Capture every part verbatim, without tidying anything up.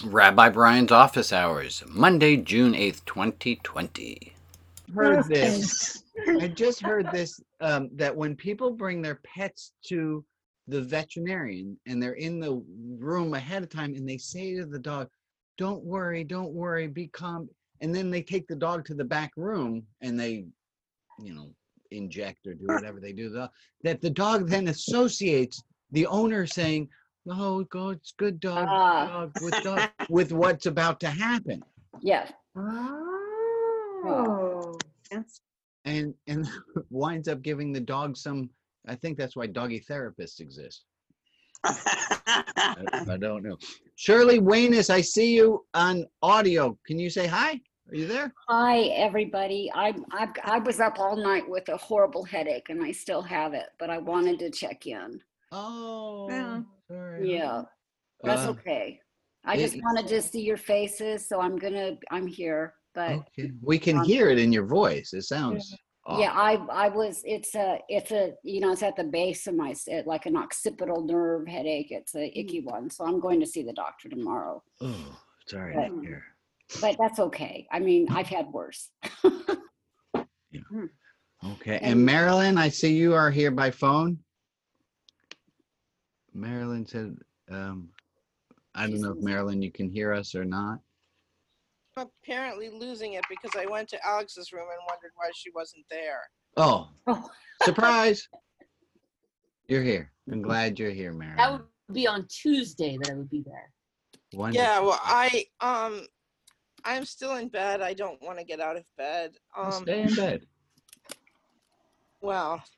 Rabbi Brian's Office Hours, Monday, June eighth, twenty twenty. Heard this. I just heard this, um, that when people bring their pets to the veterinarian and they're in the room ahead of time and they say to the dog, don't worry, don't worry, be calm. And then they take the dog to the back room and they, you know, inject or do whatever they do, the, that the dog then associates the owner saying, oh, God, it's good dog, Ah. good dog, with dog, with what's about to happen. Yeah. Oh, that's And and winds up giving the dog some, I think that's why doggy therapists exist. I, I don't know. Shirley Wayness, I see you on audio. Can you say hi? Are you there? Hi, everybody. I I I was up all night with a horrible headache, and I still have it. But I wanted to check in. Oh, Yeah. sorry. Yeah, that's Uh, okay. I just it- wanted to see your faces, so I'm gonna. I'm here. But okay, we can um, hear it in your voice. It sounds. yeah, awful. I I was. It's a it's a you know it's at the base of my s- it, like an occipital nerve headache. It's a icky one, so I'm going to see the doctor tomorrow. Oh, sorry But- to hear. But that's okay. I mean, I've had worse. Okay, and Marilyn, I see you are here by phone. Marilyn said, um, I don't know if Marilyn, you can hear us or not. Apparently losing it because I went to Alex's room and wondered why she wasn't there. Oh, Oh. surprise. You're here. I'm glad you're here, Marilyn. That would be on Tuesday that I would be there. Wonderful. Yeah, well, I um, I'm still in bed. I don't want to get out of bed. Well, Um, stay in bed. well,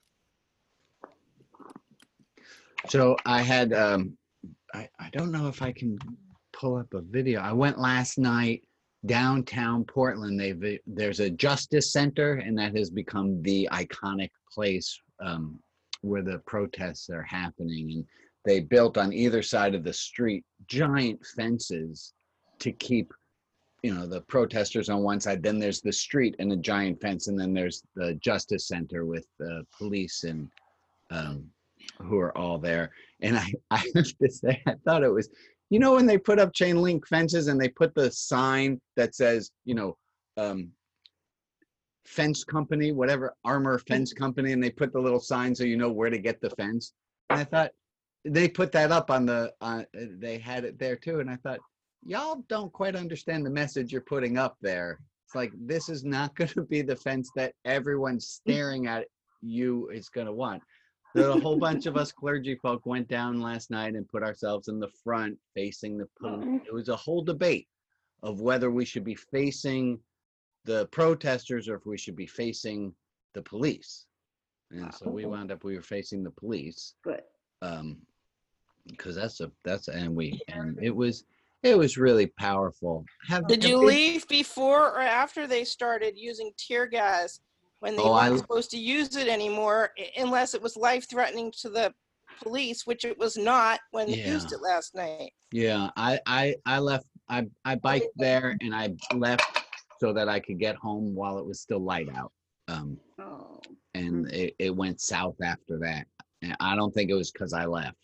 So I had, um, I, I don't know if I can pull up a video. I went last night downtown Portland. They've, there's a Justice Center, and that has become the iconic place um, where the protests are happening. And they built on either side of the street giant fences to keep, you know, the protesters on one side. Then there's the street and a giant fence, and then there's the Justice Center with the police and um, who are all there. And I, I have to say, I thought it was, you know, when they put up chain link fences and they put the sign that says, you know, um, fence company, whatever, armor fence company, and they put the little sign so you know where to get the fence. And I thought they put that up on the, uh, they had it there too. And I thought, y'all don't quite understand the message you're putting up there. It's like, this is not going to be the fence that everyone staring at you is going to want. The whole bunch of us clergy folk went down last night and put ourselves in the front facing the police. It was a whole debate of whether we should be facing the protesters or if we should be facing the police. And so we wound up, we were facing the police. Good. Um, because that's a, that's, and we, and it was, it was really powerful. Have, did have you they- leave before or after they started using tear gas when they Oh, I- weren't supposed to use it anymore i- unless it was life-threatening to the police, which it was not when they used Yeah. it last night. Yeah, I, I, I left, I, I biked there and I left so that I could get home while it was still light out. Um, Oh. and it, it went south after that. And I don't think it was because I left.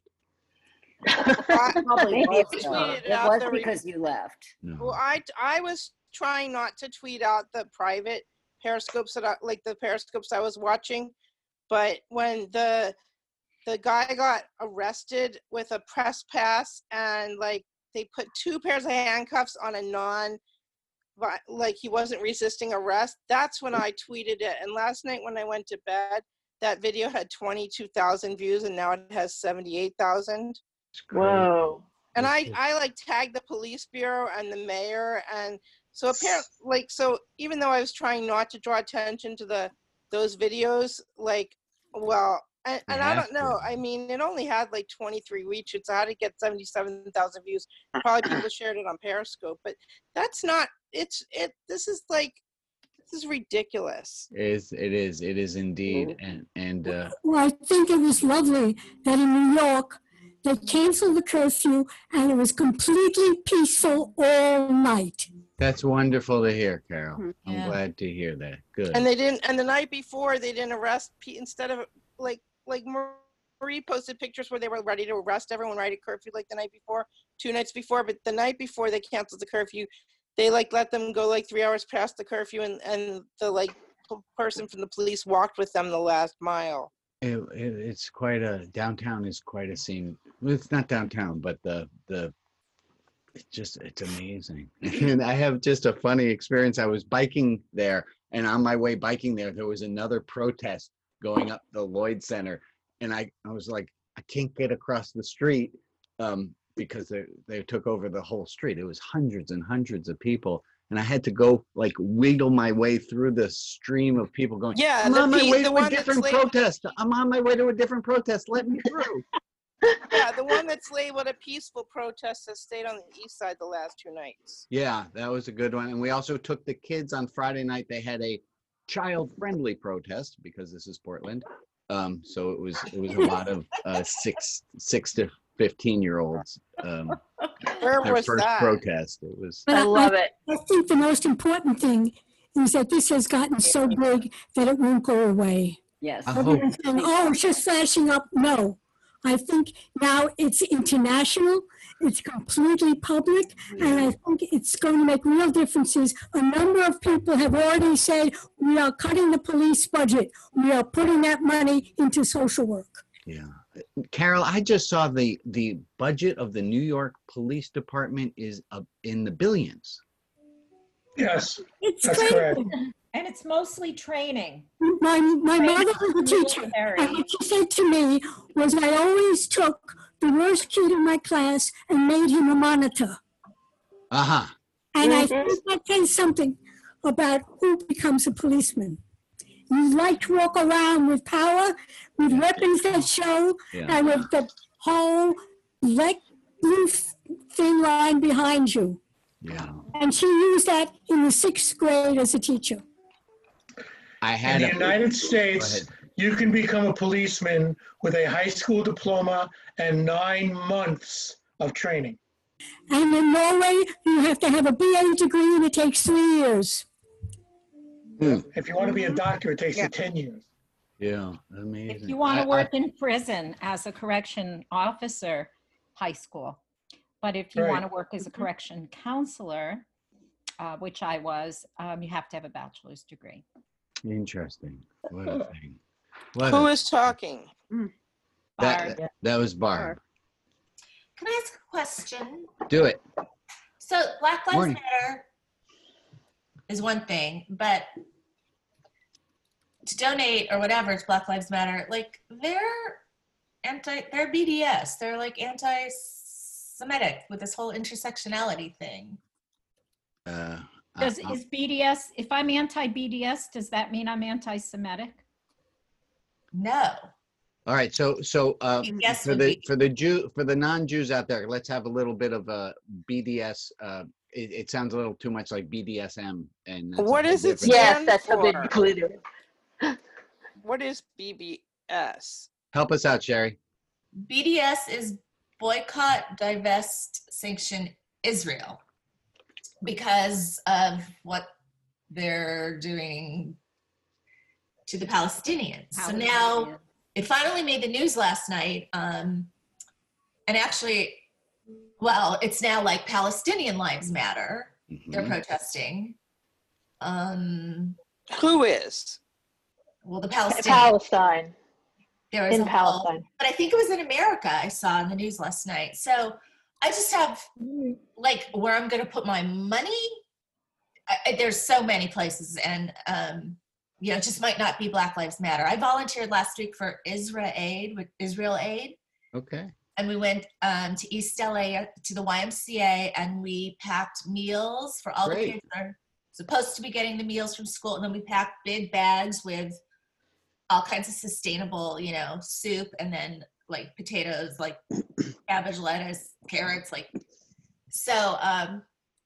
Probably Maybe was, it though. tweeted It out was the re- because you left. No. Well, I I was trying not to tweet out the private periscopes that I, like the periscopes I was watching, but when the the guy got arrested with a press pass and like they put two pairs of handcuffs on a non like he wasn't resisting arrest, that's when I tweeted it. And last night when I went to bed, that video had twenty-two thousand views and now it has seventy-eight thousand. whoa. And I, That's I like tagged the police bureau and the mayor. And so apparently, like, so even though I was trying not to draw attention to the, those videos, like, well, and, You and I have don't know, to. I mean, it only had like twenty-three retweets. So how to get seventy-seven thousand views? Probably people shared it on Periscope, but that's not, it's, it, this is like, this is ridiculous. It is, it is, it is indeed. And, and, uh, Well, I think it was lovely that in New York, they canceled the curfew and it was completely peaceful all night. that's wonderful to hear, Carol. Mhm. I'm Yeah. glad to hear that. Good. And they didn't, and the night before they didn't arrest Pete instead of like, like Marie posted pictures where they were ready to arrest everyone right at curfew like the night before, two nights before, but the night before they canceled the curfew, they like let them go like three hours past the curfew, and, and the like p- person from the police walked with them the last mile. It, it, it's quite a downtown is quite a scene. Well, it's not downtown, but the the it's just it's amazing. And I have just a funny experience. I was biking there, and on my way biking there, there was another protest going up the Lloyd Center, and I I was like, I can't get across the street um, because they they took over the whole street. It was hundreds and hundreds of people. And I had to go like wiggle my way through the stream of people going, Yeah, I'm the on my pe- way the to a one that's different labeled- protest. I'm on my way to a different protest. Let me through. Yeah, the one that's labeled a peaceful protest has stayed on the east side the last two nights. Yeah, that was a good one. And we also took the kids on Friday night. They had a child-friendly protest because this is Portland. Um, so it was it was a lot of uh, six six to fifteen year olds. Um, Where their was first that? protest. It was. But I love it. I think the most important thing is that this has gotten so big that it won't go away. Yes. I hope. Everyone's saying, oh, it's just flashing up. No. I think now it's international, it's completely public, and I think it's going to make real differences. A number of people have already said, we are cutting the police budget. We are putting that money into social work. Yeah. Carol, I just saw the the budget of the New York Police Department is up in the billions. Yes, It's that's crazy. correct. And it's mostly training. My, my Training mother was a for teacher, military. and what she said to me was I always took the worst kid in my class and made him a monitor. Uh-huh. And I Mhm. think that says something about who becomes a policeman. You like to walk around with power, with weapons that show, Yeah. and with the whole leg blue thing line behind you. Yeah. And she used that in the sixth grade as a teacher. I In had the a, United Go States, ahead. you can become a policeman with a high school diploma and nine months of training. And in Norway, you have to have a B A degree and it takes three years. If you want to be a doctor, it takes Yeah. you ten years. Yeah, amazing. If you want I- to work in prison as a correction officer, high school. But if you Right. want to work as a correction counselor, uh, which I was, um, you have to have a bachelor's degree. I- Interesting. What a thing. What Who a- is talking? that, Barb. that was Barb. Can I ask a question? Do it. So Black Lives Morning. Matter is one thing, but to donate or whatever to Black Lives Matter, like they're anti, they're B D S. They're like anti-Semitic with this whole intersectionality thing. Uh, Does, I- I- is B D S, if I'm anti-B D S, does that mean I'm anti-Semitic? No. all right. So, so uh, Yes for would the be. for the Jew for the non-Jews out there, let's have a little bit of a B D S. Uh, it, it sounds a little too much like B D S M. And that's a What whole is it different- Yes, stand that's what they for? included. What is B B S? Help us out, Sherry. B D S is boycott, divest, sanction Israel because of what they're doing to the Palestinians. So now it finally made the news last night. Um, and actually, well, it's now like Palestinian Lives Matter. They're Mhm. protesting. Um, Who is? well, the Palestinians. Palestine. There was In a whole- Palestine. but I think it was in America I saw in the news last night. So I just have like where I'm going to put my money. I, I- there's so many places, and um, you know, it just might not be Black Lives Matter. I volunteered last week for Israel Aid with Israel Aid, Okay. and we went um, to East L A to the Y M C A, and we packed meals for all Great. the kids that are supposed to be getting the meals from school, and then we packed big bags with all kinds of sustainable, you know, soup, and then like potatoes, like cabbage, lettuce, carrots, like so. Um,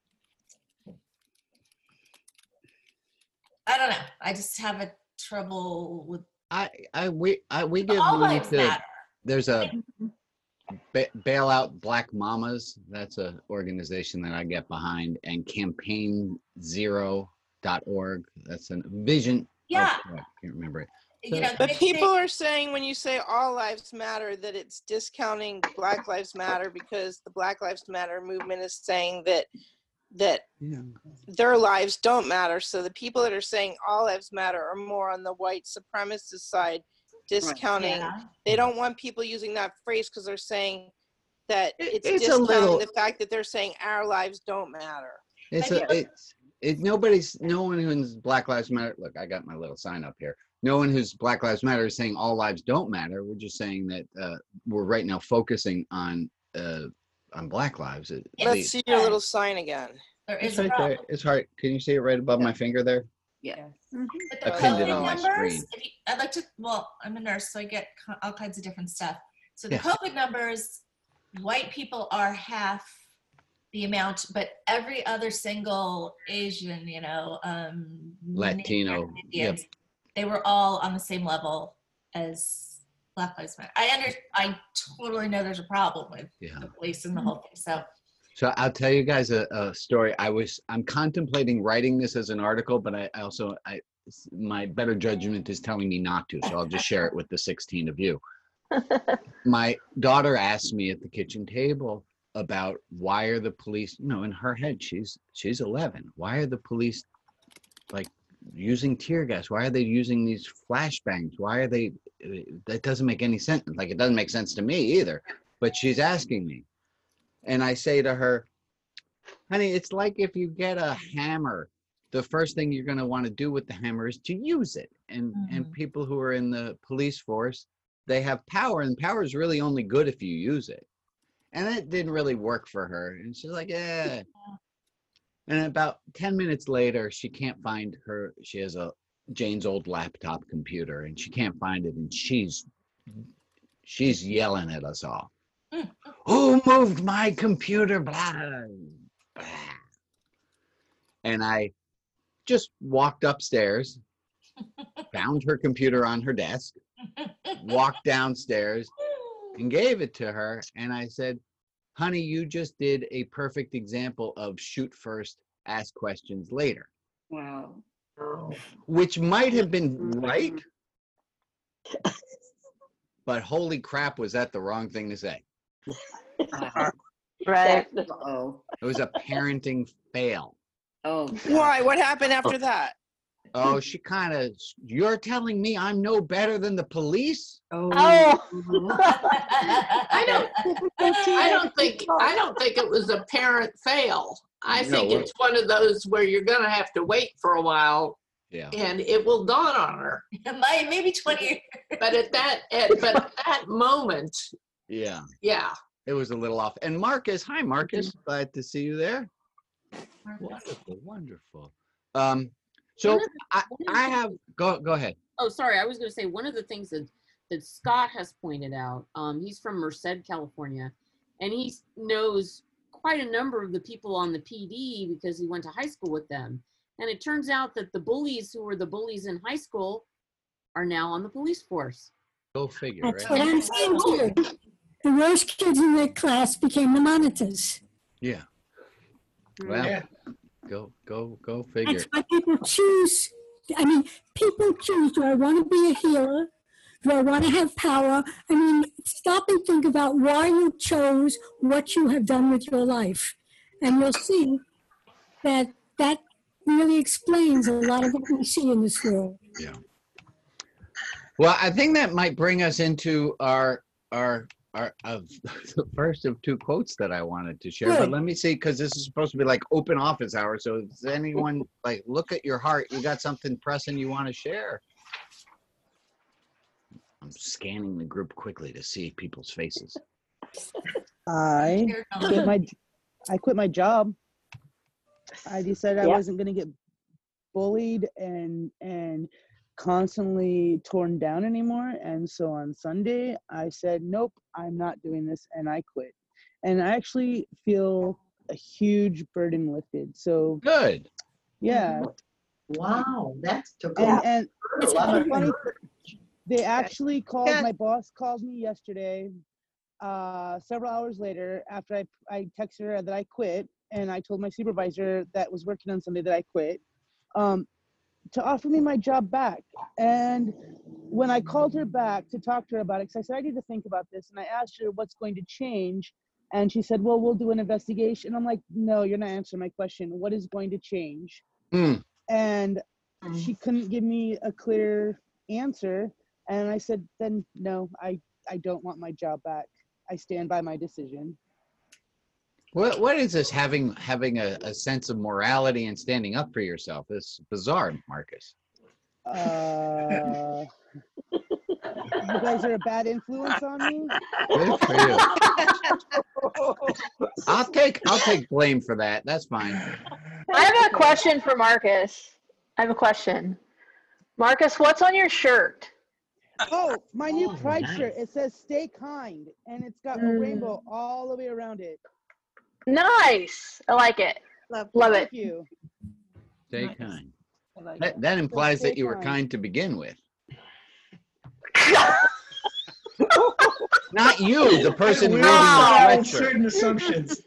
I don't know. I just have a trouble with I I we I we give all money lives to. matter. There's a ba- bailout Black Mamas. That's a organization that I get behind, and campaign zero dot org. That's a vision. oh, Yeah. crap, I can't remember it. you know, But they- people they- are saying when you say all lives matter, that it's discounting Black Lives Matter because the Black Lives Matter movement is saying that that Yeah. their lives don't matter. So the people that are saying all lives matter are more on the white supremacist side, discounting. Yeah. They don't want people using that phrase because they're saying that It- it's, it's a discounting little- the fact that they're saying our lives don't matter. It's But a, it's it. Nobody's no one who's Black Lives Matter. Look, I got my little sign up here. No one who's Black Lives Matter is saying all lives don't matter. We're just saying that uh, we're right now focusing on uh, on Black lives. It- Yeah. Let's the- see your little sign again. There It's is a right problem. there. It's hard. Can you see it right above my finger there? Yes. But I the pinned it COVID on my numbers, screen. if you, I'd like to, well, I'm a nurse, so I get co- all kinds of different stuff. So the Yes. COVID numbers, white people are half the amount, but every other single Asian, you know, um, Latino, Native Indians, they were all on the same level as Black Lives Matter. I under, I totally know there's a problem with Yeah. the police and the whole thing. So So I'll tell you guys a, a story. I was I'm contemplating writing this as an article, but I, I also I my better judgment is telling me not to. So I'll just share it with the sixteen of you. My daughter asked me at the kitchen table about why are the police, you know, in her head, she's she's eleven. Why are the police like using tear gas? Why are they using these flashbangs? Why are they? That doesn't make any sense. Like it doesn't make sense to me either. But she's asking me. And I say to her, honey, it's like if you get a hammer, the first thing you're going to want to do with the hammer is to use it. And and Mhm. people who are in the police force, they have power, and power is really only good if you use it. And it didn't really work for her. And she's like, yeah. And about ten minutes later, she can't find her. She has a Jane's old laptop computer, and she can't find it. And she's she's yelling at us all. Who moved my computer? Blah, blah. And I just walked upstairs, found her computer on her desk, walked downstairs and gave it to her. And I said, honey, you just did a perfect example of shoot first, ask questions later, Wow. which might have been right. But holy crap, was that the wrong thing to say? Right. Oh. It was a parenting fail. Oh. Why? What happened after that? Oh, she kind of, you're telling me I'm no better than the police? Oh. I don't, I don't think, I don't think it was a parent fail. I No, think what- it's one of those where you're gonna have to wait for a while Yeah. and it will dawn on her. My, maybe twenty years. But at that, at, but at that moment, Yeah. yeah. It was a little off. And Marcus, hi, Marcus. Glad to see you there. Wonderful, wonderful. Um, so One of the- I, one of the I things- have, go, go ahead. Oh, sorry. I was going to say one of the things that, that Scott has pointed out, um, he's from Merced, California, and he knows quite a number of the people on the P D because he went to high school with them. And it turns out that the bullies who were the bullies in high school are now on the police force. Go figure, That's right? what I'm saying to you. The worst kids in the class became the monitors. Yeah. Well, Yeah. go, go, go figure. That's why people choose. I mean, people choose, do I want to be a healer? Do I want to have power? I mean, stop and think about why you chose what you have done with your life. And you'll see that that really explains a lot of what we see in this world. Yeah. Well, I think that might bring us into our our our of the first of two quotes that I wanted to share. But Good. let me see, because this is supposed to be like open office hour. So does anyone like look at your heart? You got something pressing you want to share? I'm scanning the group quickly to see people's faces. I quit my I quit my job. I decided I Yep. wasn't going to get bullied and and constantly torn down anymore. And so on Sunday, I said, nope, I'm not doing this, and I quit. And I actually feel a huge burden lifted. So Good. yeah, Wow, that's took and and It's and the a- funny, they actually called. Yeah. My boss called me yesterday, uh, several hours later after I I texted her that I quit, and I told my supervisor that was working on Sunday that I quit, um, to offer me my job back. And when I called her back to talk to her about it, because I said, I need to think about this. And I asked her what's going to change. And she said, well, we'll do an investigation. I'm like, no, you're not answering my question. What is going to change? Mm. And she couldn't give me a clear answer. And I said, then no, I, I don't want my job back. I stand by my decision. What what is this having having a, a sense of morality and standing up for yourself? It's bizarre, Marcus. Uh, you guys are a bad influence on me. Good for you. I'll take I'll take blame for that. That's fine. I have a question for Marcus. I have a question. Marcus, what's on your shirt? Oh, my new Oh, Pride nice. shirt. It says "Stay kind," and it's got a Mm. rainbow all the way around it. Nice. I like it. Love, Love Thank it. you. Stay kind. I like That, it. that implies stay that you were kind. kind to begin with. Not you, the person We wearing have the sweatshirt. certain assumptions.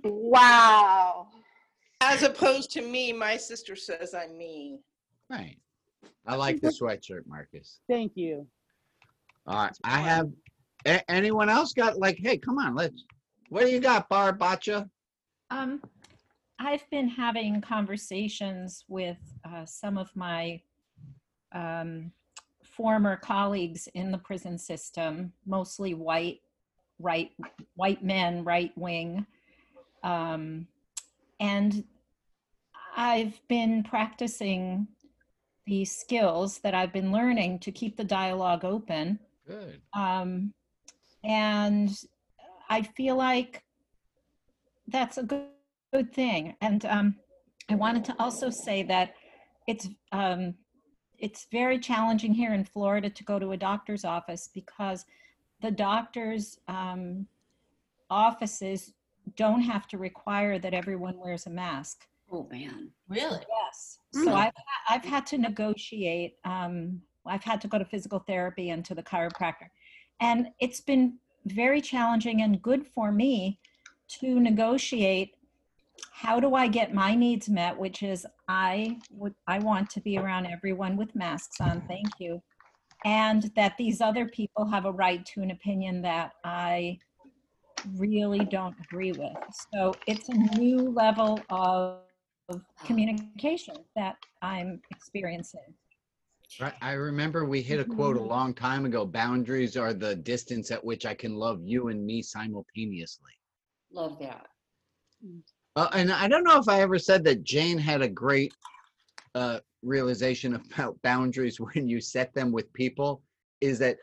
Wow. As opposed to me, my sister says I'm mean. Right. I like the sweatshirt, Marcus. Thank you. All right. I have. A- anyone else got like? Hey, come on. Let's. What do you got, Barb Botcha? Um, I've been having conversations with uh, some of my um, former colleagues in the prison system, mostly white, right, white men, right wing, um, and I've been practicing the skills that I've been learning to keep the dialogue open. Good. Um, and I feel like that's a good, good thing. And um, I wanted to also say that it's um, it's very challenging here in Florida to go to a doctor's office because the doctor's um, offices don't have to require that everyone wears a mask. Oh, man. Really? Yes. So I've, I've had to negotiate. Um, I've had to go to physical therapy and to the chiropractor. And it's been very challenging and good for me to negotiate how do I get my needs met, which is I would I want to be around everyone with masks on, thank you. And that these other people have a right to an opinion that I really don't agree with. So it's a new level of of communication that I'm experiencing. Right. I remember we hit a quote a long time ago. Boundaries are the distance at which I can love you and me simultaneously. Love that. Uh, and I don't know if I ever said that Jane had a great uh, realization about boundaries when you set them with people, is that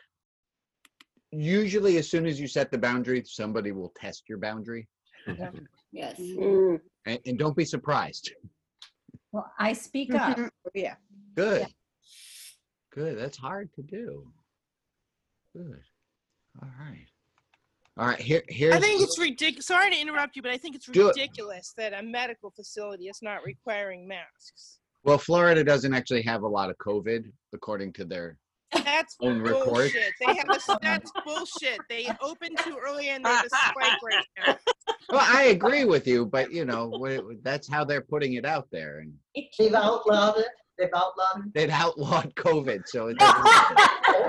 usually as soon as you set the boundary, somebody will test your boundary. Yes. Mm. And, and don't be surprised. Well, I speak up. Yeah. Good. Good. That's hard to do. Good. All right. All right. Here, here's. I think it's ridiculous. Sorry to interrupt you, but I think it's Do it. ridiculous that a medical facility is not requiring masks. Well, Florida doesn't actually have a lot of COVID, according to their That's own report. bullshit. They have a that's bullshit. They opened too early and they have a spike right now. Well, I agree with you, but you know, wh- that's how they're putting it out there, and They've outlawed it. They've outlawed it. they've outlawed COVID, so it doesn't matter.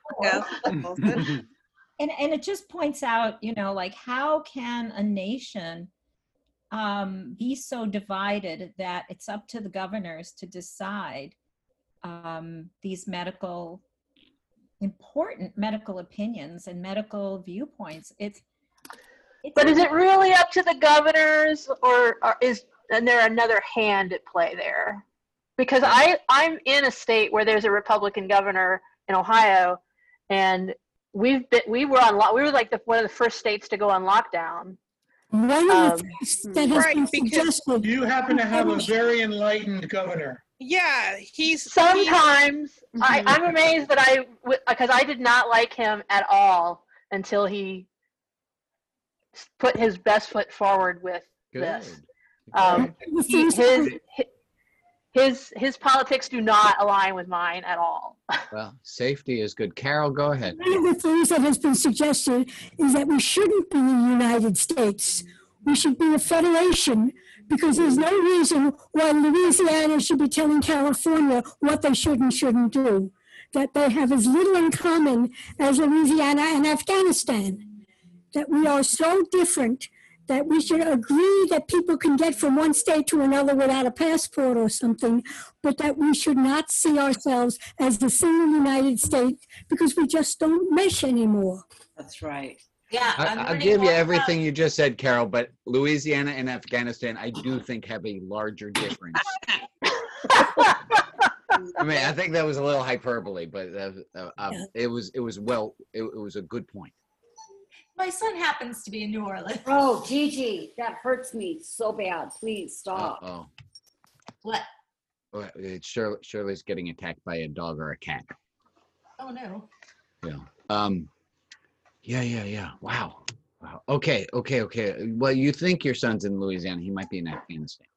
Yeah. And, and it just points out, you know, like how can a nation um, be so divided that it's up to the governors to decide um, these medical, important medical opinions and medical viewpoints. It's, it's But is it really up to the governors, or, or is and there another hand at play there? Because I I'm in a state where there's a Republican governor in Ohio, and we've been we were on lo- we were like the one of the first states to go on lockdown. One of Um, the things that has right, been because suggested. You happen to have a very enlightened governor. Yeah, he's Sometimes I, I'm amazed that I, because I did not like him at all until he s- put his best foot forward with this. Good. Um, The he, things his, that- his his politics do not align with mine at all. Well, safety is good. Carol, go ahead. One of the things that has been suggested is that we shouldn't be the United States. We should be a federation, because there's no reason why Louisiana should be telling California what they should and shouldn't do. that they have as little in common as Louisiana and Afghanistan. That we are so different that we should agree that people can get from one state to another without a passport or something, but that we should not see ourselves as the single United States because we just don't mesh anymore. That's right. Yeah, I, I'm I'll learning give you more everything you just said, Carol, but Louisiana and Afghanistan, I do think have a larger difference. I mean, I think that was a little hyperbole, but uh, uh, uh, it was it was well, it, it was a good point. My son happens to be in New Orleans. Oh, Gigi, that hurts me so bad. Please stop. Oh, What? oh, Shirley, Shirley's getting attacked by a dog or a cat. Oh no. Yeah. Um. Yeah, yeah, yeah. Wow. Wow. Okay, okay, okay. Well, you think your son's in Louisiana? He might be in Afghanistan.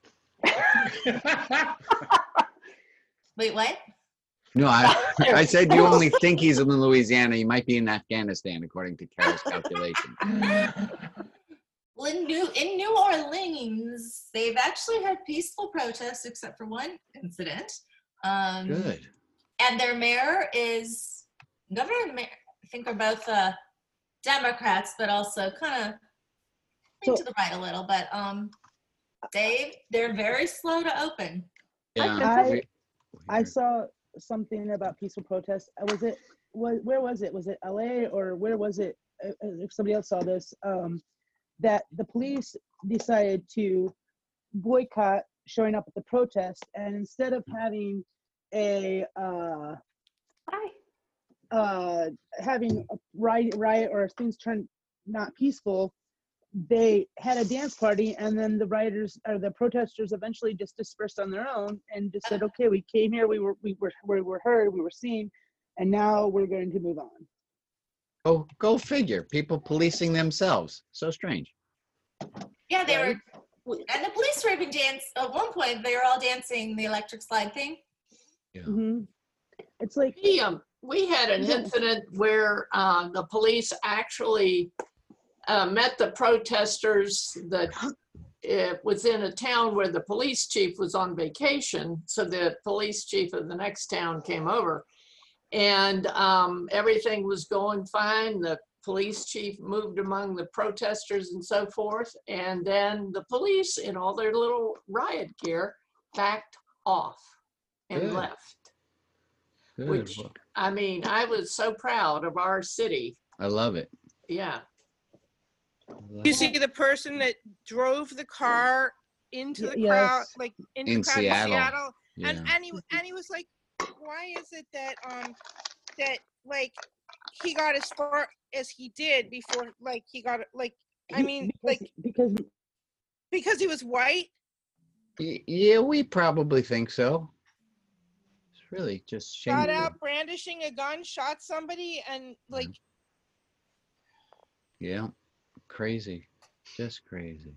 Wait, what? No, I, I said you only think he's in Louisiana. He might be in Afghanistan, according to Carol's calculation. Well, in New, in New Orleans, they've actually had peaceful protests except for one incident. Um, Good. And their mayor is, governor and mayor, I think are both uh, Democrats, but also kind of So- to the right a little. But um, they, they're very slow to open. Yeah. I, I saw something about peaceful protests. Uh, Was it, was, where was it? Was it L A or where was it? Uh, uh, If somebody else saw this, um, that the police decided to boycott showing up at the protest, and instead of having a uh, uh, having a riot, riot or things turned not peaceful, they had a dance party, and then the rioters or the protesters eventually just dispersed on their own and just said, "Okay, we came here, we were we were we were heard, we were seen, and now we're going to move on." Oh, go figure. People policing themselves. So strange. Yeah, they were, and the police were even dance at one point. They were all dancing the electric slide thing. Mm-hmm. It's like we, um, we had an incident where uh, the police actually uh, met the protesters that it was in a town where the police chief was on vacation. So the police chief of the next town came over, and um, everything was going fine. The police chief moved among the protesters and so forth. And then the police in all their little riot gear backed off and Good. left. Good. Which, I mean, I was so proud of our city. I love it. Yeah. You see the person that drove the car into the Yes. crowd, like into In the crowd Seattle. in Seattle, and Yeah. and he and he was like, "Why is it that um that like he got as far as he did before like he got like I mean because, like because because he was white?" Y- Yeah, we probably think so. It's really just Got shameful. out brandishing a gun, shot somebody, and like Yeah, crazy, just crazy.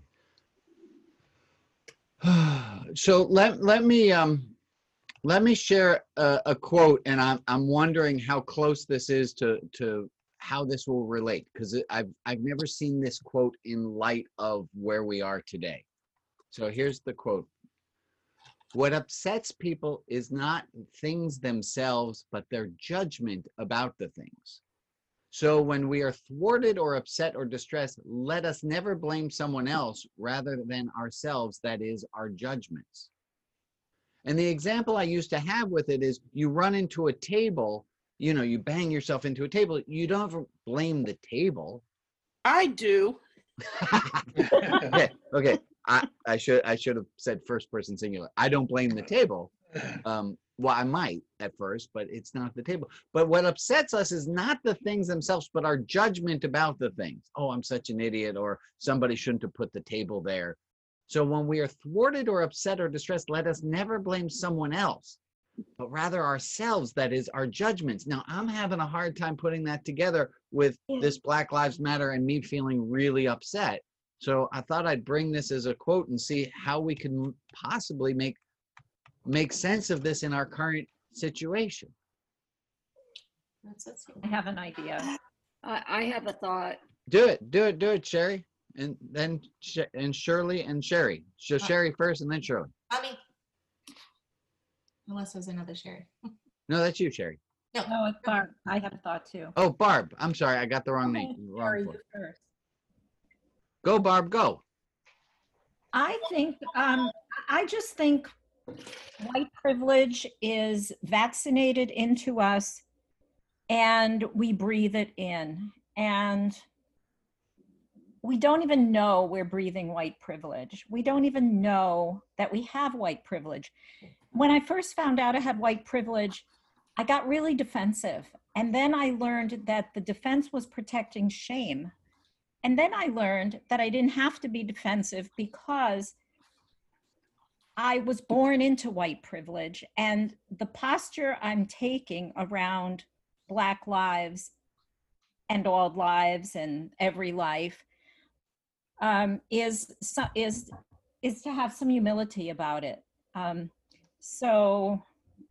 So let let me um let me share a, a quote, and I'm I'm wondering how close this is to to how this will relate, because I've I've never seen this quote in light of where we are today. So here's the quote. What upsets people is not things themselves, but their judgment about the things. So when we are thwarted or upset or distressed, let us never blame someone else rather than ourselves, that is, our judgments. And the example I used to have with it is you run into a table, you know, you bang yourself into a table, you don't have to blame the table. I do. Okay, okay. I, I should I should have said first person singular. I don't blame the table. Um, well, I might at first, but it's not the table. But what upsets us is not the things themselves, but our judgment about the things. Oh, I'm such an idiot, or somebody shouldn't have put the table there. So when we are thwarted or upset or distressed, let us never blame someone else, but rather ourselves, that is, our judgments. Now, I'm having a hard time putting that together with this Black Lives Matter and me feeling really upset. So I thought I'd bring this as a quote and see how we can possibly make make sense of this in our current situation. I have an idea. I, I have a thought. Do it, do it, do it, Sherry, and then Sh- and Shirley and Sherry. So Sherry first, and then Shirley. I mean, unless there's another Sherry. No, that's you, Sherry. No, it's Barb. I have a thought too. Oh, Barb. I'm sorry. I got the wrong Okay, name. Wrong Sherry, voice. you first. Go, Barb, go. I think, um, I just think white privilege is vaccinated into us and we breathe it in. And we don't even know we're breathing white privilege. We don't even know that we have white privilege. When I first found out I had white privilege, I got really defensive. And then I learned that the defense was protecting shame. And then I learned that I didn't have to be defensive because I was born into white privilege. And the posture I'm taking around Black lives and all lives and every life um, is, is, is to have some humility about it. Um, so,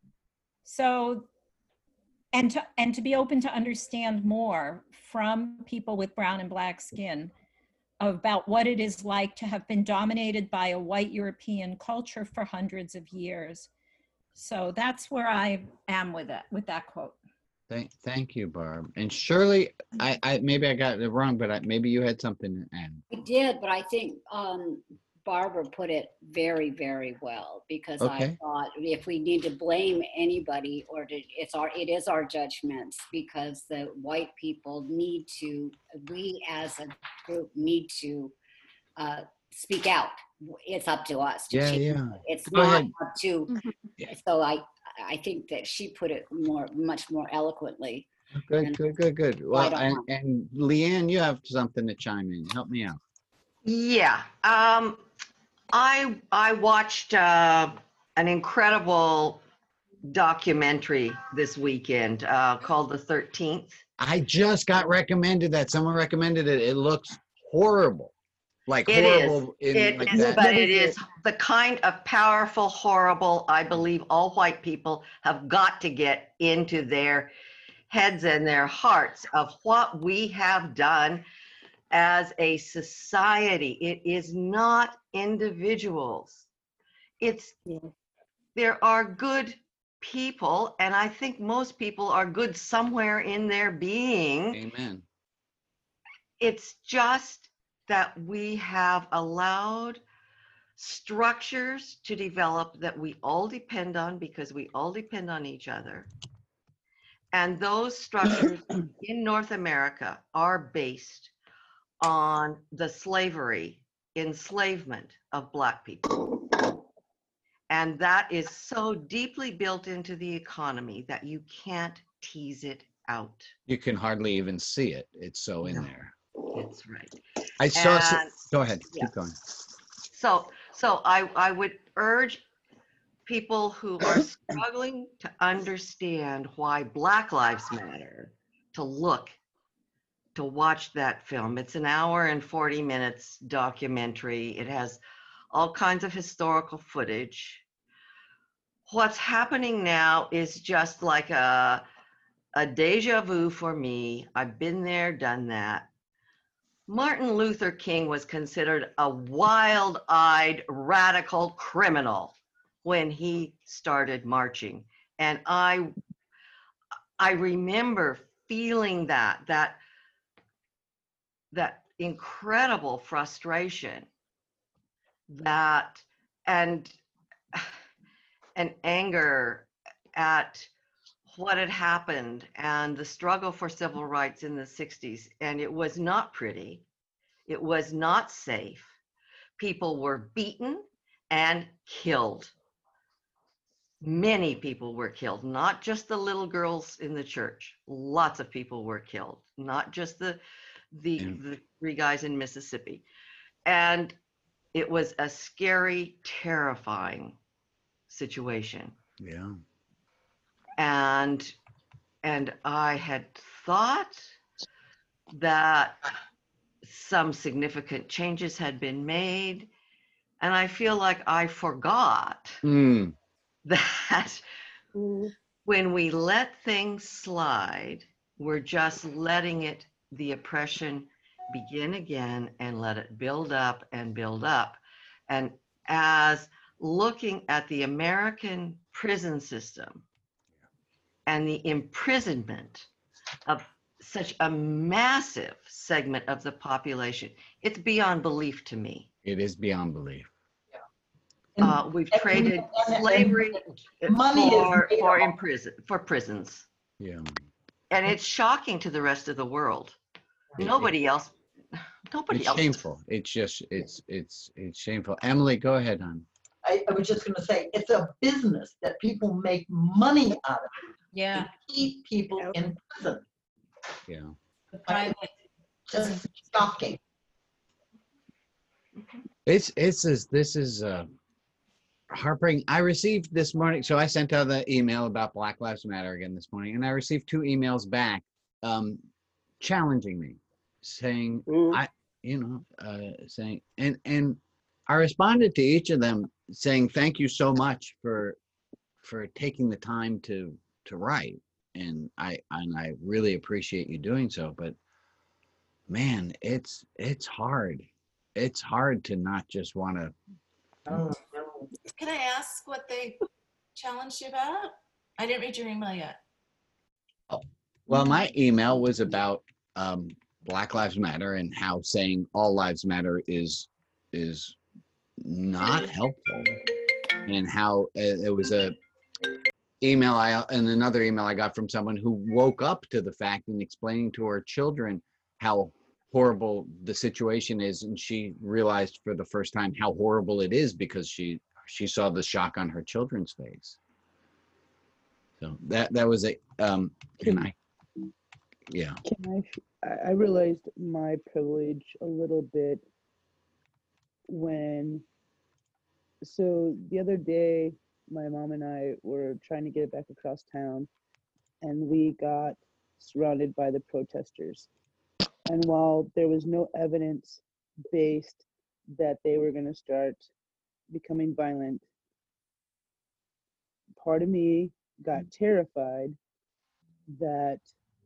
so, and to, and to be open to understand more from people with brown and Black skin about what it is like to have been dominated by a white European culture for hundreds of years. So that's where I am with it, with that quote. Thank, thank you, Barb. And Shirley, I, I maybe I got it wrong, but I, maybe you had something to add. I did, but I think um, Barbara put it very, very well, because I Okay. thought if we need to blame anybody, or to, it's our, it is our judgments, because the white people need to, we as a group need to uh, speak out. It's up to us to Yeah, change yeah. it. It's Go not ahead. up to, so I, I think that she put it more, much more eloquently. Good, good, good, good. Well, Right and, on. and Leanne, you have something to chime in. Help me out. Yeah, um, I I watched uh, an incredible documentary this weekend uh, called The thirteenth. I just got recommended that. Someone recommended it. It looks horrible. Like It is. horrible in It like is, that. but it is the kind of powerful, horrible, I believe all white people have got to get into their heads and their hearts of what we have done as a society. It is not individuals. It's, there are good people, and I think most people are good somewhere in their being. Amen. It's just that we have allowed structures to develop that we all depend on, because we all depend on each other. And those structures in North America are based on the slavery, enslavement of Black people. And that is so deeply built into the economy that you can't tease it out. You can hardly even see it. It's so in No. there. That's right. I saw. s- And- Go ahead. yeah. Keep going. So, so I, I would urge people who are struggling to understand why Black Lives Matter to look, to watch that film. It's an hour and forty minutes documentary. It has all kinds of historical footage. What's happening now is just like a, a deja vu for me. I've been there, done that. Martin Luther King was considered a wild-eyed radical criminal when he started marching. And I, I remember feeling that, that, that incredible frustration that, and, and anger at what had happened and the struggle for civil rights in the sixties. And it was not pretty. It was not safe. People were beaten and killed. Many people were killed, not just the little girls in the church. Lots of people were killed, not just the, the, the three guys in Mississippi. And it was a scary, terrifying situation. Yeah. And, and I had thought that some significant changes had been made. And I feel like I forgot Mm. that when we let things slide, we're just letting it, the oppression begin again and let it build up and build up. And as looking at the American prison system and the imprisonment of such a massive segment of the population, it's beyond belief to me. It is beyond belief. Uh, we've traded slavery Money for, is for, in prison, for prisons. Yeah. And it's shocking to the rest of the world. It- Nobody else, nobody It's else. shameful. It's just, it's, it's, it's shameful. Emily, go ahead, hon. I, I was just gonna say, it's a business that people make money out of. Yeah. To keep people in prison. Yeah. The private. Just shocking. It's, it's, this, this is, uh, heartbreaking. I received this morning, so I sent out the email about Black Lives Matter again this morning, and I received two emails back, um, challenging me, saying, I, you know, uh, saying, and, and I responded to each of them saying, thank you so much for, for taking the time to, to write. And I, and I really appreciate you doing so, but man, it's, it's hard. It's hard to not just want to. Can I ask what they challenged you about? I didn't read your email yet. Well, my email was about um, Black Lives Matter and how saying all lives matter is is not helpful, and how uh, it was a email I and another email I got from someone who woke up to the fact and explaining to her children how horrible the situation is, and she realized for the first time how horrible it is because she she saw the shock on her children's face. So that that was a um can I yeah Can I, I I realized my privilege a little bit when, so the other day, my mom and I were trying to get back across town, and we got surrounded by the protesters. And while there was no evidence based that they were going to start becoming violent, part of me got terrified that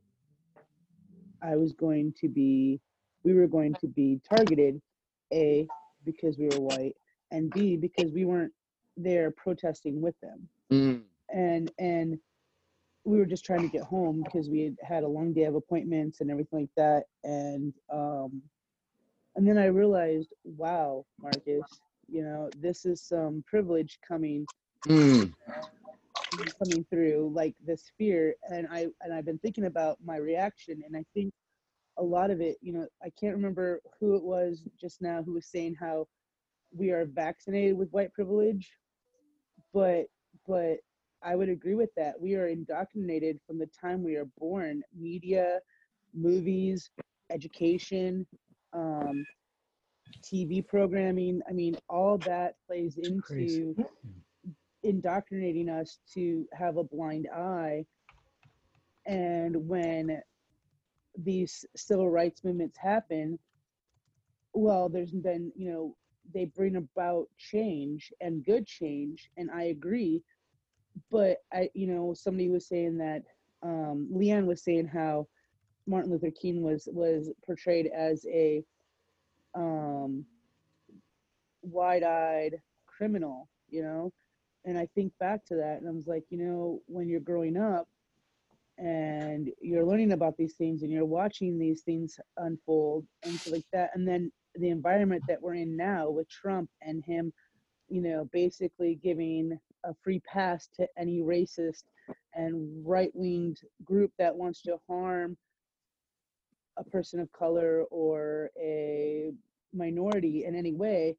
I was going to be, we were going to be targeted, A, because we were white, and B, because we weren't there protesting with them. Mm. And, and we were just trying to get home because we had had a long day of appointments and everything like that. And, um, and then I realized, wow, Marcus, you know, this is some privilege coming, Mm. coming through, like this fear. And I, and I've been thinking about my reaction, and I think a lot of it, you know, I can't remember who it was just now who was saying how we are vaccinated with white privilege, but, but I would agree with that. We are indoctrinated from the time we are born. Media, movies, education, um, T V programming. I mean, all that plays into indoctrinating us to have a blind eye. And when these civil rights movements happen, well, there's been, you know, they bring about change and good change, and I agree. But I, you know, somebody was saying that um, Leanne was saying how Martin Luther King was was portrayed as a um, wide-eyed criminal, you know, and I think back to that, and I was like, you know, when you're growing up and you're learning about these things and you're watching these things unfold and so like that, and then the environment that we're in now with Trump and him, you know, basically giving a free pass to any racist and right-winged group that wants to harm a person of color or a minority in any way.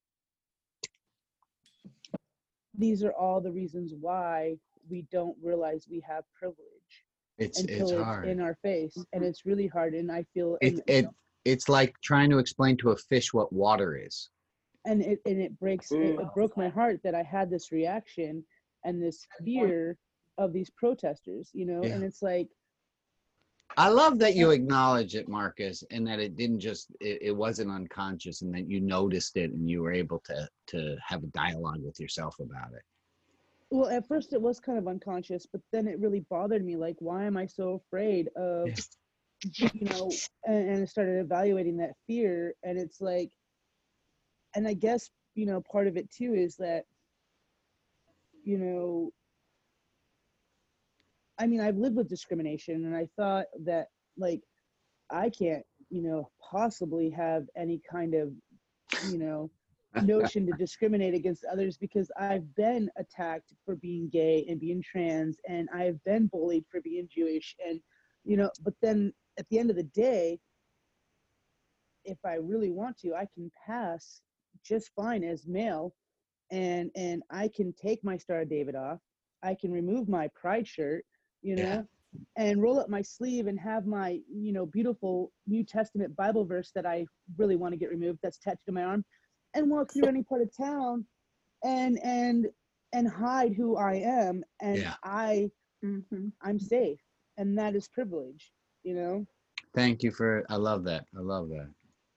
These are all the reasons why we don't realize we have privilege It's until it's it's hard. in our face, and it's really hard. And I feel It and, it it's like trying to explain to a fish what water is. and it and it breaks it, it broke my heart that I had this reaction and this fear of these protesters, you know. Yeah. And it's like, I love that you acknowledge it, Marcus, and that it didn't just it, it wasn't unconscious, and that you noticed it and you were able to to have a dialogue with yourself about it. well, at first it was kind of unconscious, but then it really bothered me. Like, why am I so afraid of, you know, and, and I started evaluating that fear. And it's like, and I guess, you know, part of it too is that, you know, I mean, I've lived with discrimination, and I thought that, like, I can't, you know, possibly have any kind of, you know, notion to discriminate against others because I've been attacked for being gay and being trans, and I've been bullied for being Jewish, and, you know, but then at the end of the day, if I really want to, I can pass just fine as male, and and I can take my Star of David off. I can remove my pride shirt, you know, yeah. and roll up my sleeve and have my, you know, beautiful New Testament Bible verse that I really want to get removed that's tattooed on my arm, and walk through any part of town and and and hide who I am, and yeah. I mm-hmm. I'm safe, and that is privilege, you know. Thank you for, I love that. I love that.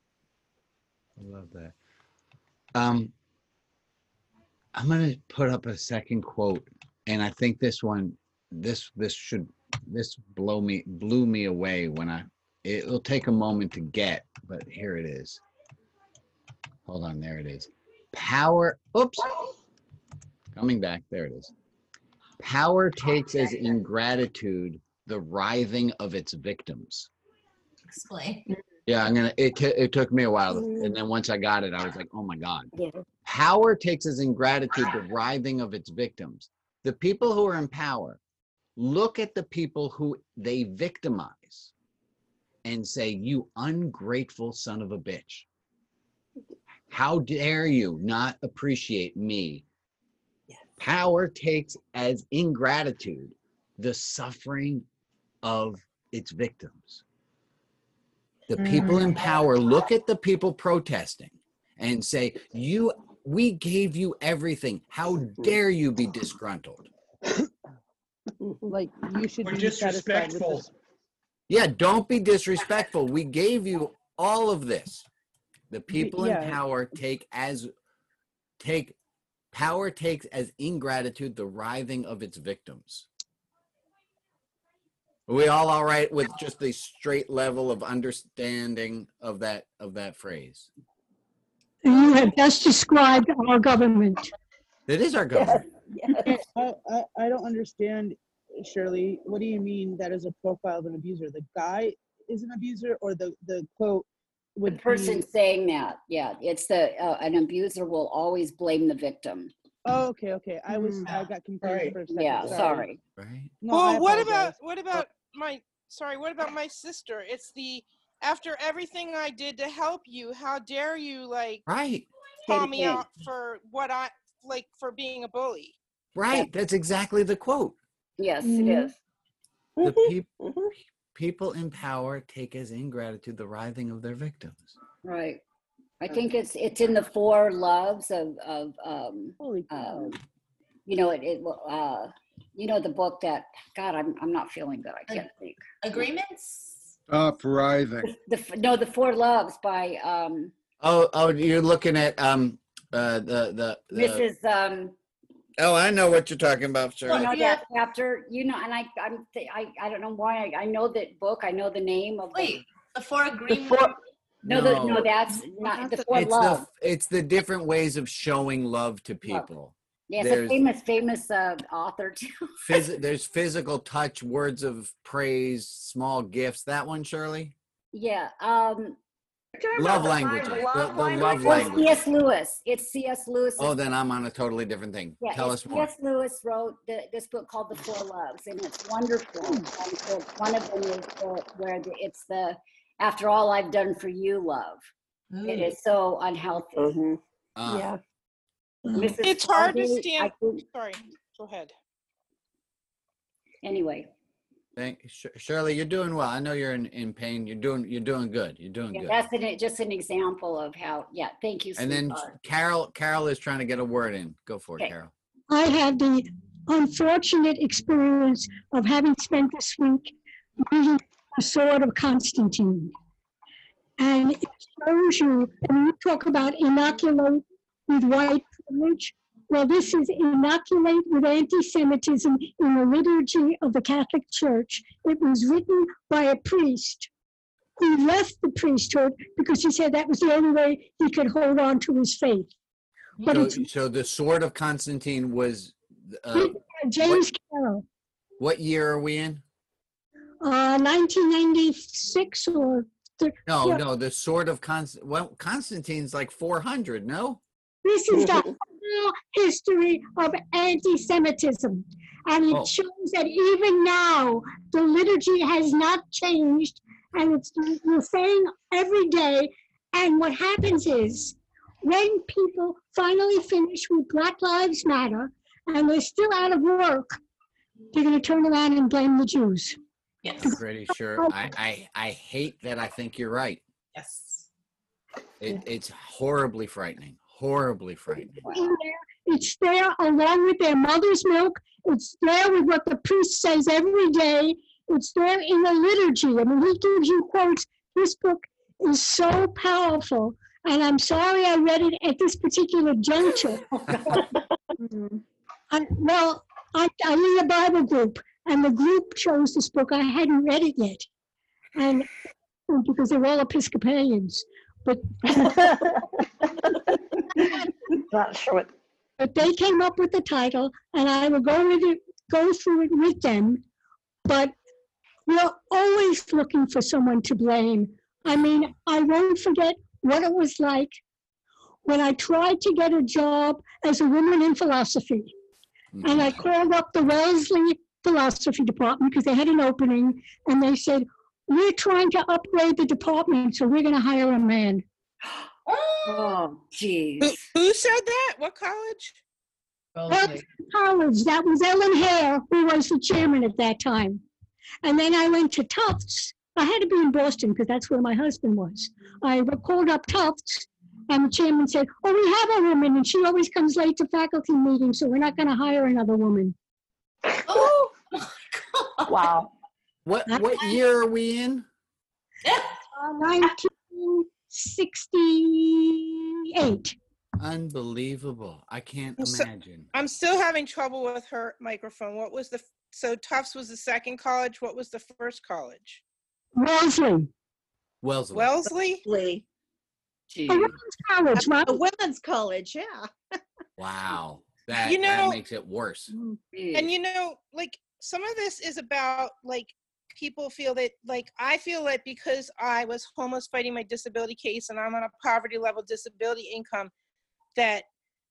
I love that. Um, I'm gonna put up a second quote, and I think this one, this this should this blow me blew me away when I. It'll take a moment to get, but here it is. Hold on, there it is. Power. Oops. Coming back. There it is. Power takes as ingratitude the writhing of its victims. Explain. Yeah, I'm gonna. It t- it took me a while, and then once I got it, I was like, "Oh my God!" Yeah. Power takes as ingratitude the writhing of its victims. The people who are in power look at the people who they victimize and say, "You ungrateful son of a bitch! How dare you not appreciate me?" Yes. Power takes as ingratitude the suffering of its victims. The people in power look at the people protesting and say, "You, we gave you everything. How dare you be disgruntled?" Like, you should Or be disrespectful. Satisfied with this. Yeah, don't be disrespectful. We gave you all of this. The people yeah. in power take as take power takes as ingratitude the writhing of its victims. Are we all all right with just the straight level of understanding of that of that phrase? You have just described our government. It is our government. Yes. Yes. I, I, I don't understand, Shirley. What do you mean that is a profile of an abuser? The guy is an abuser, or the, the quote would the person be... saying that? Yeah, it's the uh, an abuser will always blame the victim. Oh, okay, okay. I was mm. I got confused right. for a second. Yeah, sorry. sorry. Right. No, well, what about what about my sorry? What about my sister? It's the after everything I did to help you, how dare you like right call me out for what I like for being a bully? Right. Yeah. That's exactly the quote. Yes, mm-hmm. it is. The people mm-hmm. people in power take as ingratitude the writhing of their victims. Right. I think it's it's in the four loves of of um, Holy cow. um you know it, it uh you know the book that God I'm I'm not feeling good. I can't think. Agreements? Stop writhing. The, the no the four loves by um Oh oh you're looking at um uh the the, the Missus um Oh, I know what you're talking about, sir. You know that chapter, you know, and I I'm I I don't know why I, I know that book. I know the name of Wait, the, the four agreements. The four, No, no. the, no, that's not the four it's love. The, it's the different ways of showing love to people. Love. Yeah, it's there's, a famous, famous uh, author too. phys- there's physical touch, words of praise, small gifts. That one, Shirley? Yeah. Um, love language. The, the love well, language. C S Lewis. It's C S Lewis. Oh, then I'm on a totally different thing. Yeah, Tell us more. C S Lewis wrote the, this book called The Four Loves, and it's wonderful. And so one of them is the, where the, it's the after all I've done for you, love. Mm. It is so unhealthy. Mm-hmm. Uh, yeah. Missus It's hard to stand. Think, sorry, go ahead. Anyway. Thank Shirley, you're doing well. I know you're in, in pain. You're doing you're doing good. You're doing yeah, good. That's an, just an example of how. Yeah, thank you. And then Carol Carol is trying to get a word in. Go for it, okay. Carol. I had the unfortunate experience of having spent this week reading The Sword of Constantine, and it shows you. And you talk about inoculate with white privilege. Well, this is inoculate with anti-Semitism in the liturgy of the Catholic Church. It was written by a priest who left the priesthood because he said that was the only way he could hold on to his faith. But so, so the Sword of Constantine was uh, James what? Carroll. What year are we in? Uh, nineteen ninety-six or th- No, yeah, no, the sword of Const. Well, Constantine's like four hundred. No. this is the whole history of anti-Semitism. And it Oh. shows that even now, the liturgy has not changed. And it's we're saying every day. And what happens is, when people finally finish with Black Lives Matter, and they're still out of work, they're going to turn around and blame the Jews. Yes. Pretty sure. I, I, I hate that. I think you're right. Yes. It, it's horribly frightening. Horribly frightening. It's there along with their mother's milk. It's there with what the priest says every day. It's there in the liturgy. I mean, he gives you quotes. This book is so powerful. And I'm sorry I read it at this particular juncture. I, well, I, I lead a Bible group, and the group chose this book. I hadn't read it yet. And because they're all Episcopalians. But Not sure what. But they came up with the title, and I will go with it, go through it with them. But we're always looking for someone to blame. I mean, I won't forget what it was like when I tried to get a job as a woman in philosophy. And I called up the Wellesley philosophy department because they had an opening, and they said, we're trying to upgrade the department, so we're going to hire a man. Oh, jeez. Who, who said that? What college? Wellesley College, that was Ellen Hare, who was the chairman at that time. And then I went to Tufts. I had to be in Boston because that's where my husband was. I called up Tufts, and the chairman said, oh, we have a woman, and she always comes late to faculty meetings, so we're not going to hire another woman. Oh, wow. What what year are we in? Uh, nineteen sixty-eight. Unbelievable. I can't I'm so- imagine. I'm still having trouble with her microphone. What was the, so Tufts was the second college. What was the first college? Wellesley. Wellesley. Wellesley? Lee. A women's college, right? A women's college, yeah. Wow. That, You know- that makes it worse. And you know, like some of this is about like people feel that like I feel that because I was homeless fighting my disability case and I'm on a poverty level disability income, that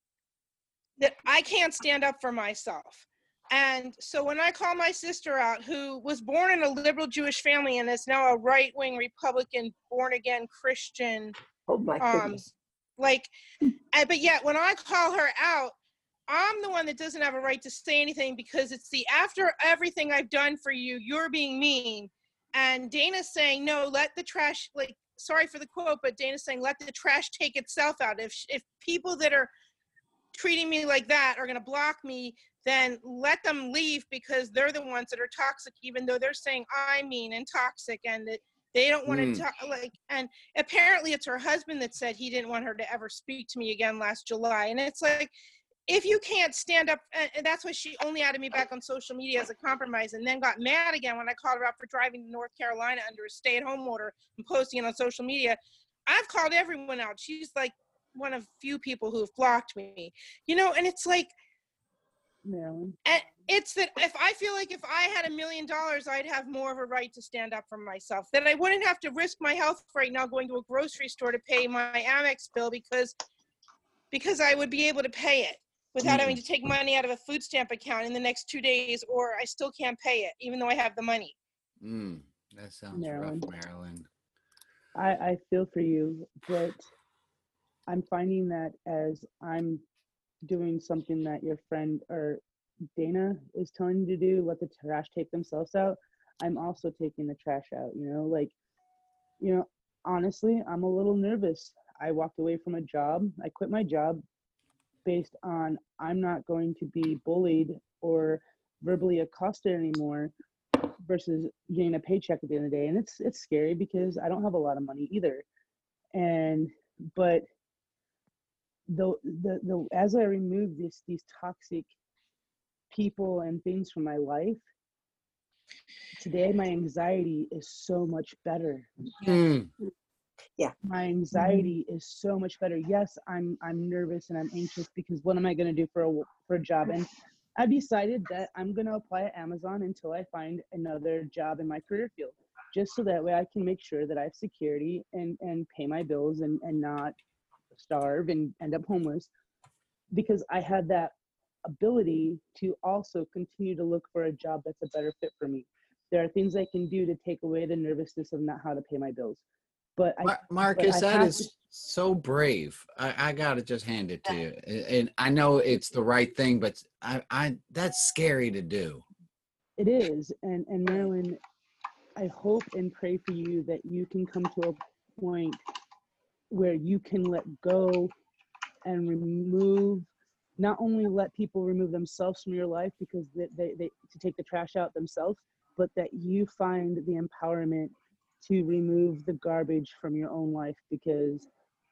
that I can't stand up for myself. And so when I call my sister out, who was born in a liberal Jewish family and is now a right-wing Republican, born-again Christian, Oh my um, goodness. like, and, but yet when I call her out, I'm the one that doesn't have a right to say anything because it's the after everything I've done for you, you're being mean. And Dana's saying, no, let the trash, like, sorry for the quote, but Dana's saying, let the trash take itself out. If if people that are treating me like that are going to block me, then let them leave because they're the ones that are toxic, even though they're saying I'm mean and toxic and that they don't want Mm. to talk. Like, and apparently it's her husband that said he didn't want her to ever speak to me again last July. And it's like, if you can't stand up, and, and that's why she only added me back on social media as a compromise and then got mad again when I called her out for driving to North Carolina under a stay-at-home order and posting it on social media. I've called everyone out. She's like one of few people who have blocked me, you know, and it's like, Marilyn. and it's that if I feel like if I had a million dollars, I'd have more of a right to stand up for myself, that I wouldn't have to risk my health right now going to a grocery store to pay my Amex bill because, because I would be able to pay it without having to take money out of a food stamp account in the next two days, or I still can't pay it, even though I have the money. Mm, that sounds Marilyn. rough, Marilyn. I, I feel for you, but I'm finding that as I'm doing something that your friend or Dana is telling you to do, let the trash take themselves out, I'm also taking the trash out, you know, like, you know, honestly, I'm a little nervous. I walked away from a job. I quit my job based on I'm not going to be bullied or verbally accosted anymore versus getting a paycheck at the end of the day. And it's it's scary because I don't have a lot of money either. And but the the, the as I remove this these toxic people and things from my life, today my anxiety is so much better. Mm. Yeah. My anxiety is so much better. Yes, I'm I'm nervous and I'm anxious because what am I going to do for a for a job? And I decided that I'm going to apply at Amazon until I find another job in my career field, just so that way I can make sure that I have security and, and pay my bills and, and not starve and end up homeless, because I had that ability to also continue to look for a job that's a better fit for me. There are things I can do to take away the nervousness of not how to pay my bills. But I, Mar- Marcus, but I that have is to- so brave. I, I gotta just hand it to you. And and I know it's the right thing, but I, I that's scary to do. It is. And, and Marilyn, I hope and pray for you that you can come to a point where you can let go and remove, not only let people remove themselves from your life because they, they, they to take the trash out themselves, but that you find the empowerment to remove the garbage from your own life, because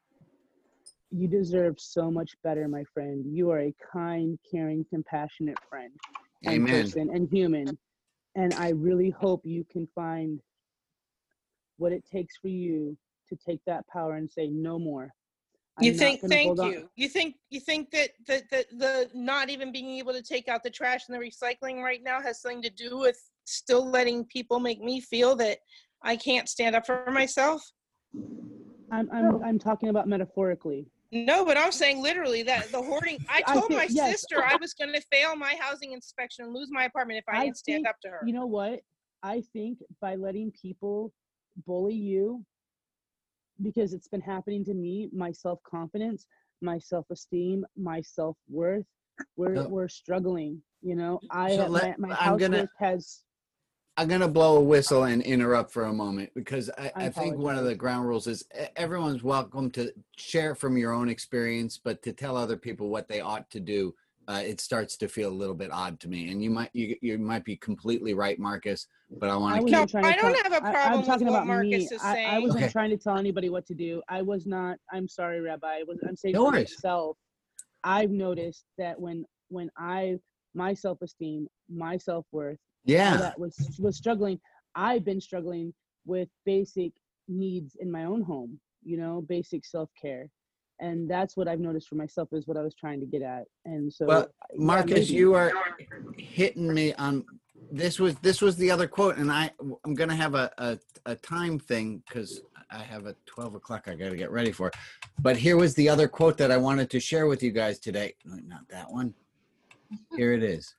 you deserve so much better, my friend. You are a kind, caring, compassionate friend and Amen. person and human. And I really hope you can find what it takes for you to take that power and say no more. You I'm not think, gonna thank hold on- you. You think, you think that, that, that the not even being able to take out the trash and the recycling right now has something to do with still letting people make me feel that I can't stand up for myself? I'm, I'm, I'm talking about metaphorically. No, but I'm saying literally that the hoarding, I I told think- my yes. sister I was going to fail my housing inspection and lose my apartment if I, I didn't stand think, up to her. you know what? I think by letting people bully you, because it's been happening to me, my self-confidence, my self-esteem, my self-worth, we're, So- we're struggling, you know? I So have, let- my, my I'm gonna- housework has, I'm gonna blow a whistle and interrupt for a moment because I, I I think one of the apologize. ground rules is e- everyone's welcome to share from your own experience, but to tell other people what they ought to do, uh, it starts to feel a little bit odd to me. And you might you, you might be completely right, Marcus, but I want I to wasn't keep. trying to I don't tell- have a I- problem I'm with talking what about Marcus me. is I, I saying. wasn't Okay. trying to tell anybody what to do. I was not, I'm sorry, Rabbi. I was, I'm saying No for worries. myself, I've noticed that when, when I, my self-esteem, my self-worth, all Yeah. that was, was struggling, I've been struggling with basic needs in my own home, you know, basic self-care. And that's what I've noticed for myself is what I was trying to get at. And so, Well, yeah, Marcus, maybe. you are hitting me on this was this was the other quote, and I I'm gonna have a a, a time thing because I have a twelve o'clock I got to get ready for. But here was the other quote that I wanted to share with you guys today. No, not that one. Here it is.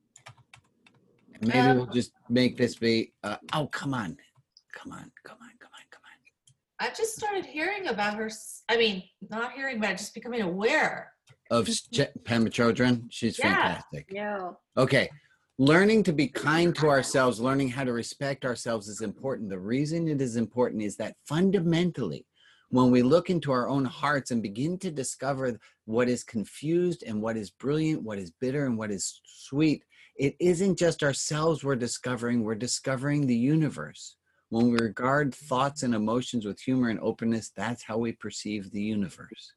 And maybe Um, we'll just make this be. Uh, oh, come on, come on, come on, come on, come on. I've just started hearing about her. s- I mean, not hearing about it, just becoming aware. Of Ch- Pema Chodron, she's Yeah. fantastic. Yeah. Okay. Learning to be kind to ourselves, learning how to respect ourselves is important. The reason it is important is that fundamentally, when we look into our own hearts and begin to discover what is confused and what is brilliant, what is bitter and what is sweet, it isn't just ourselves we're discovering, we're discovering the universe. When we regard thoughts and emotions with humor and openness, that's how we perceive the universe.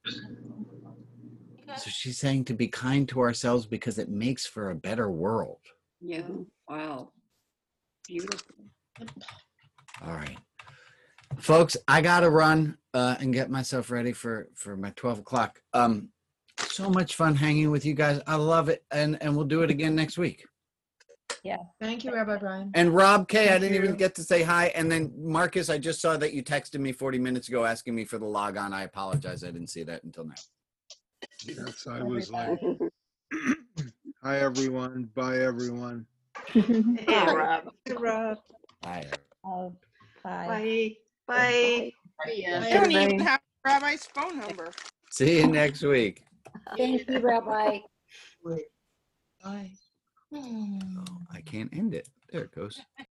So she's saying to be kind to ourselves because it makes for a better world. Yeah. Wow. Beautiful. All right. Folks, I got to run uh, and get myself ready for, for my twelve o'clock. Um, so much fun hanging with you guys. I love it. And, and we'll do it again next week. Yeah. Thank you, Rabbi Brian. And Rob K, I Thank didn't even you. get to say hi. And then Marcus, I just saw that you texted me forty minutes ago asking me for the log on. I apologize. I didn't see that until now. Yes, I was like, hi, everyone. Bye, everyone. Hey, Rob. Hey, Rob. Bye. Oh, bye. Bye. Bye. I don't even have Rabbi's phone number. See you next week. Thank you, Rabbi. Bye. Oh, I can't end it. There it goes.